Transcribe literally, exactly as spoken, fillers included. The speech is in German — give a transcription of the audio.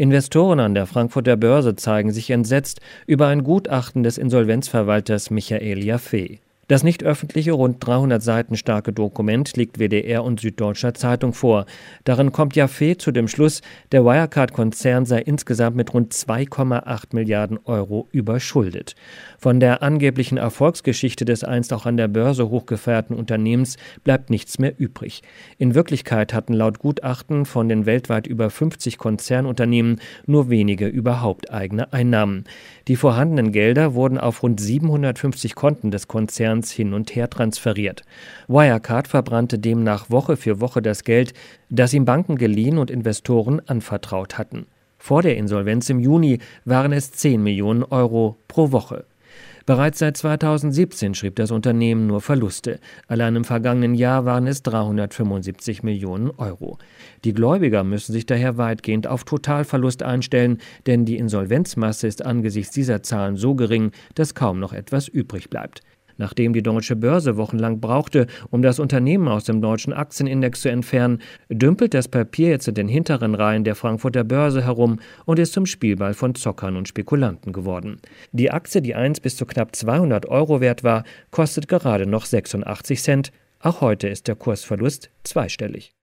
Investoren an der Frankfurter Börse zeigen sich entsetzt über ein Gutachten des Insolvenzverwalters Michael Jaffe. Das nicht öffentliche, rund dreihundert Seiten starke Dokument liegt W D R und Süddeutscher Zeitung vor. Darin kommt Jaffe zu dem Schluss, der Wirecard-Konzern sei insgesamt mit rund zwei Komma acht Milliarden Euro überschuldet. Von der angeblichen Erfolgsgeschichte des einst auch an der Börse hochgefeierten Unternehmens bleibt nichts mehr übrig. In Wirklichkeit hatten laut Gutachten von den weltweit über fünfzig Konzernunternehmen nur wenige überhaupt eigene Einnahmen. Die vorhandenen Gelder wurden auf rund siebenhundertfünfzig Konten des Konzerns hin und her transferiert. Wirecard verbrannte demnach Woche für Woche das Geld, das ihm Banken geliehen und Investoren anvertraut hatten. Vor der Insolvenz im Juni waren es zehn Millionen Euro pro Woche. Bereits seit zweitausendsiebzehn schrieb das Unternehmen nur Verluste. Allein im vergangenen Jahr waren es dreihundertfünfundsiebzig Millionen Euro. Die Gläubiger müssen sich daher weitgehend auf Totalverlust einstellen, denn die Insolvenzmasse ist angesichts dieser Zahlen so gering, dass kaum noch etwas übrig bleibt. Nachdem die Deutsche Börse wochenlang brauchte, um das Unternehmen aus dem deutschen Aktienindex zu entfernen, dümpelt das Papier jetzt in den hinteren Reihen der Frankfurter Börse herum und ist zum Spielball von Zockern und Spekulanten geworden. Die Aktie, die einst bis zu knapp zweihundert Euro wert war, kostet gerade noch sechsundachtzig Cent. Auch heute ist der Kursverlust zweistellig.